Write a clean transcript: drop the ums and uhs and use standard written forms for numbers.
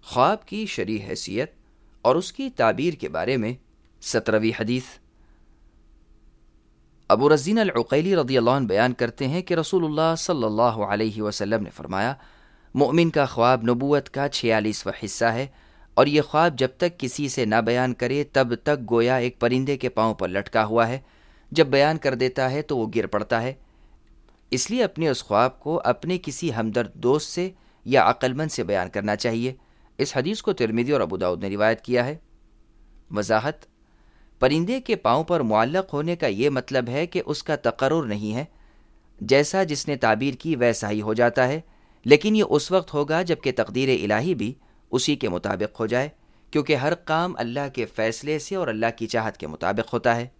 ख्वाब की शरई हैसियत और उसकी ताबीर के बारे में 17वीं हदीस। अबू रज़ीन अल-उक़ैली रज़ियल्लाहु अन्हु बयान करते हैं कि रसूलुल्लाह सल्लल्लाहु अलैहि वसल्लम ने फरमाया, मोमिन का ख्वाब नबूवत का 46वां हिस्सा है और ये ख्वाब जब तक किसी से ना बयान करे तब तक गोया एक परिंदे के पांव पर लटका हुआ है। जब बयान कर देता है तो वो गिर पड़ता है। इसलिए अपने उस ख्वाब को अपने किसी हमदर्द दोस्त से या अक्लमंद से बयान करना चाहिए। इस हदीस को तिरमिज़ी और अबू दाऊद ने रिवायत किया है। वजाहत: परिंदे के पांव पर मुअल्लक होने का ये मतलब है कि उसका तकर्रुर नहीं है, जैसा जिसने ताबीर की वैसा ही हो जाता है, लेकिन ये उस वक्त होगा जबकि तकदीर इलाही भी उसी के मुताबिक हो जाए, क्योंकि हर काम अल्लाह के फ़ैसले से और अल्लाह की चाहत के मुताबिक होता है।